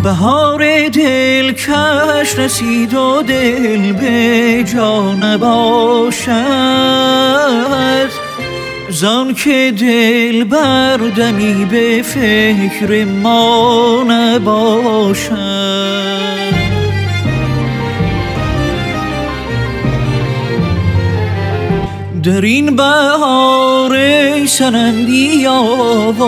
بهار دلکش رسید و دل به جا نباشد، زان که دل بردمی به فکر ما نباشد. در این بهار ای صنم بیا و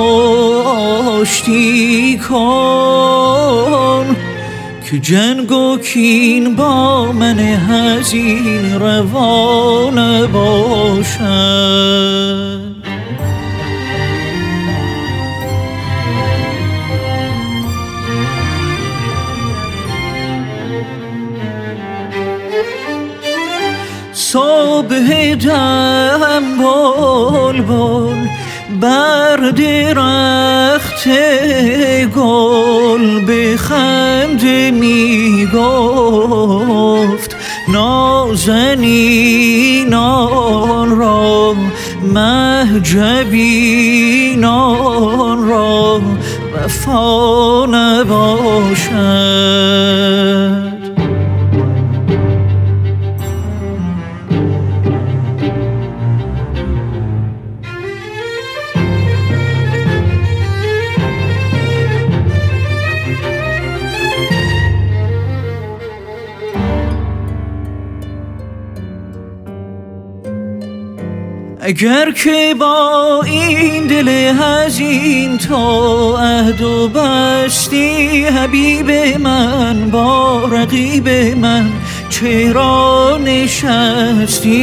آشتی کن، که جنگ و کین با من حزین روا نباشد. صبح دم بلبل بر درخت گل به خنده می گفت، نازنینان را مهجبینان را وفا نباشد. اگر که با این دل حزین تو عهد و بستی، حبیب من با رقیب من چرا نشستی؟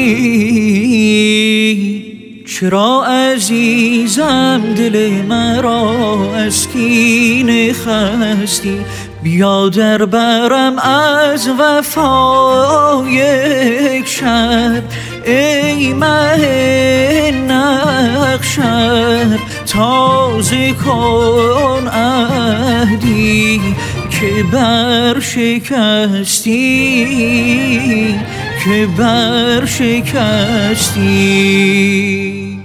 چرا عزیزم دل مرا از کینه خستی؟ بیا در برم از وفا یک شب ای مه نقشب، تازه کن عهدی که برشکستی، که برشکستی.